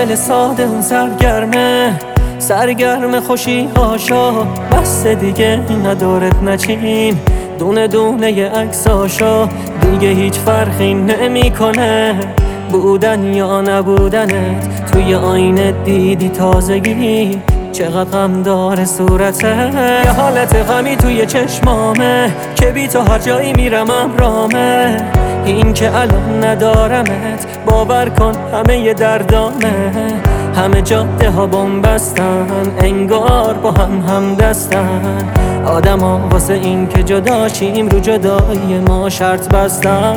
دل ساده اون سرگرم خوشی هاشا، بس دیگه ندارت نچین دونه دونه عکساشا. دیگه هیچ فرقی نمیکنه بودن یا نبودنت، توی آینه دیدی تازگی چقدر غم داره صورته. یه حالت غمی توی چشمامه که بی تو هر جایی میرم ابرامه. این که الان ندارمت باور کن همه ی دردامه. همه جاده ها بومبستن انگار با هم دستن. آدم ها واسه این که جدا شیم رو جدایی ما شرط بستن.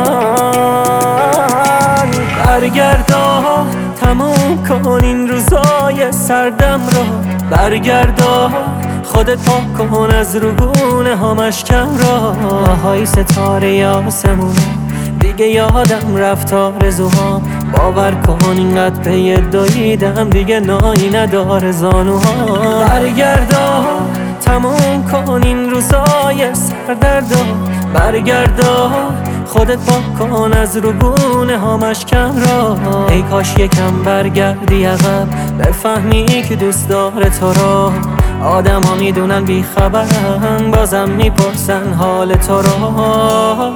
برگردا تموم کن این روزای سردم رو، برگردا خودت پاک کن از روگونه ها مشکم را. های ستاره آسمونه دیگه یادم رفت آرزوها، باور کن اینقدر پی دویدم دیگه نایی نداره زانوها. برگردا تموم کن این روزای سردردا، برگردا خودت پاک کن از روگونه ها مشکم را. ای کاش یکم برگردی عقب بفهمی که دوست داره تو را. آدم ها میدونن بی خبرن بازم میپرسن حال تو را.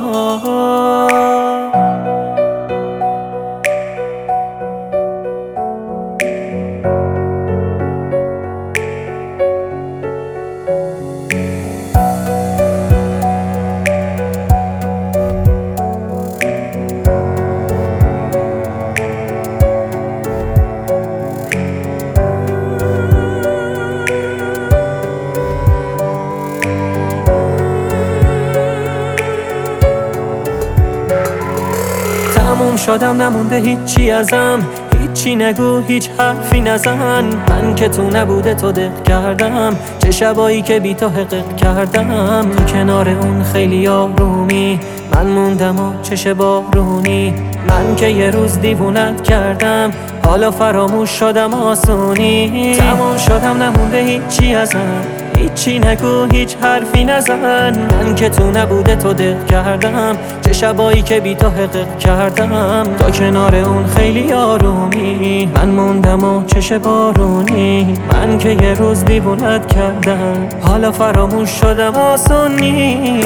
تموم شدم نمونده هیچی ازم، هیچی نگو هیچ حرفی نزن. من که تو نبوده تو دق کردم، چه شبایی که بی تو حقق کردم. تو کنار اون خیلی آرومی من موندم و چش بارونی. من که یه روز دیوونت کردم حالا فراموش شدم آسونی. تموم شدم نمونده هیچی ازم، هیچی نگو هیچ حرفی نزن. من که تو نبوده تو دق کردم، چه شبایی که بی تو حقق کردم. تا کنار اون خیلی آرومی من موندم و چش بارونی. من که یه روز دیوونت کردم حالا فراموش شدم آسونی.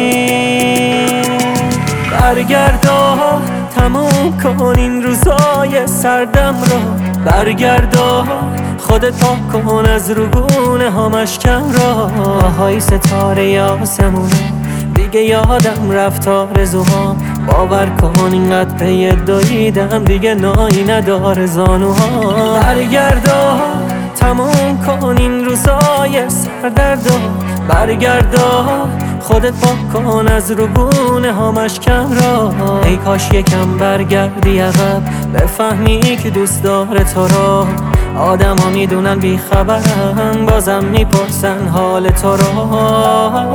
برگردا تموم کن این روزای سردم رو، برگردا خودت پاک کن از روگونه ها مشکم را. های ستاره آسمونه دیگه یادم رفت آرزوها، باور کن اینقدر پی دویدم دیگه نایی نداره زانوها. برگردا تموم کن این روزای سردردا، برگردا خودت پاک کن از روگونه ها مشکم را. ای کاش یکم برگردی عقب بفهمی که دوست داره تو را. آدم ها میدونن بی خبرن بازم میپرسن حال تو را.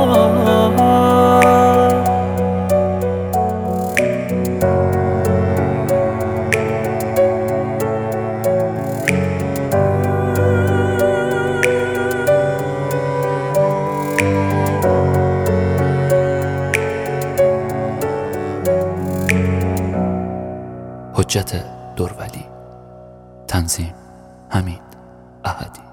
حجت دورولی، تنظیم حمید احدی.